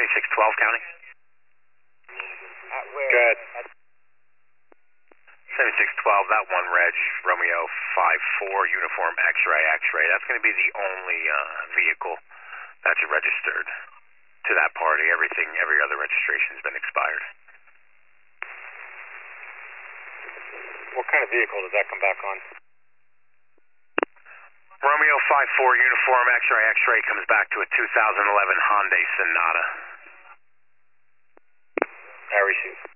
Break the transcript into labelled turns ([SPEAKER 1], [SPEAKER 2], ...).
[SPEAKER 1] 7612 County.
[SPEAKER 2] Where?
[SPEAKER 3] Go ahead.
[SPEAKER 1] 7612, that one reg, Romeo 54, uniform X-ray, X-ray. That's going to be the only vehicle that's registered to that party. Every other registration has been expired.
[SPEAKER 3] What kind of vehicle does that come back on?
[SPEAKER 1] Romeo 54, uniform X-ray, X-ray comes back to a 2011 Hyundai Sonata.
[SPEAKER 3] I receive.